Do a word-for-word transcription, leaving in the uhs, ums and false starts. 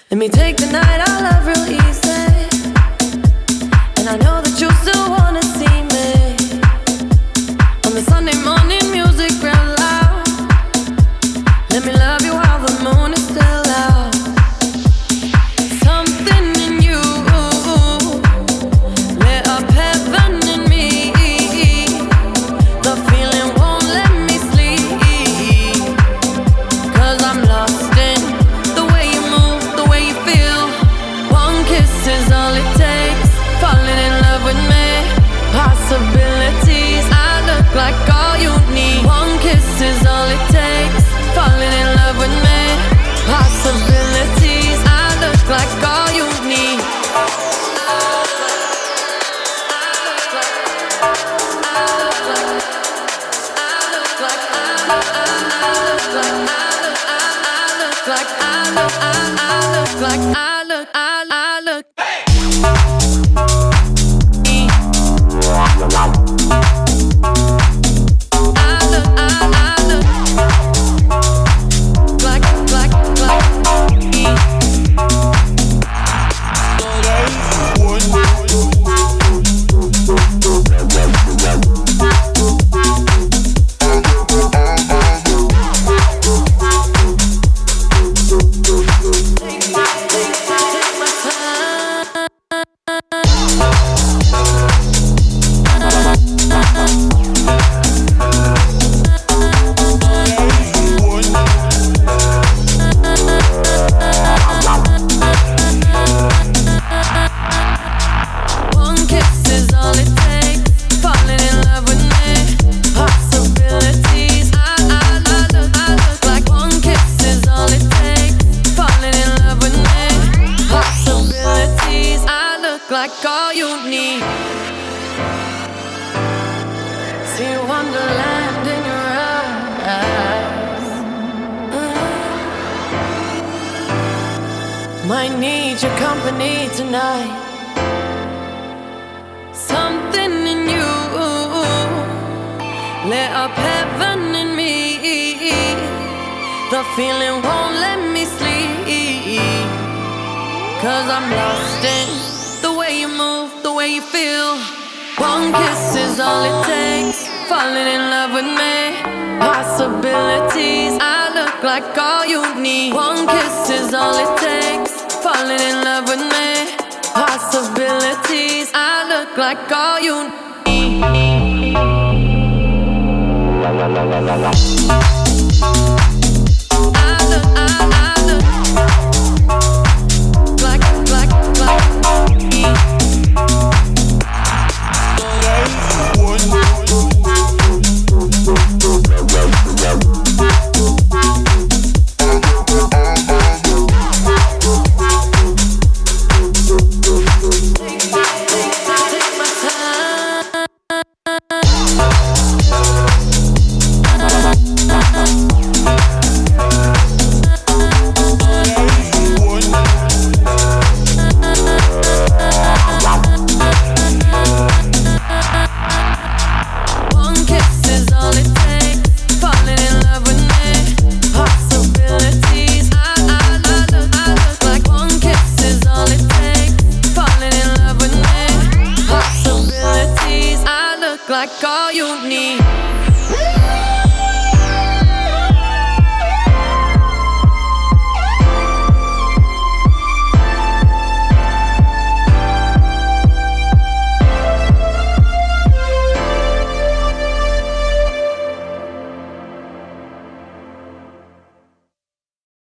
Let me take the night I love real easy. And I know that you still wanna see me. On the Sunday morning music real loud. Let me love you while the moon is still out. Something in you lit up heaven in me. The feeling won't let me sleep. Cause I'm lost in the way you move, the way you feel. One kiss is all it takes. Falling in love with me. Possibilities, I look like all you need. One kiss is all it takes. Falling in love with me. Possibilities, I look like all you need. Like I look, I, I look like I look, I, I look. Like all you need. See wonderland in your eyes. Mm. Might need your company tonight. Something in you lit up heaven in me. The feeling won't let me sleep. Cause I'm lost in the way you move, the way you feel. One kiss is all it takes. Falling in love with me. Possibilities, I look like all you need. One kiss is all it takes. Falling in love with me. Possibilities, I look like all you need. I look, I, I look like, like, like me. Like all you need.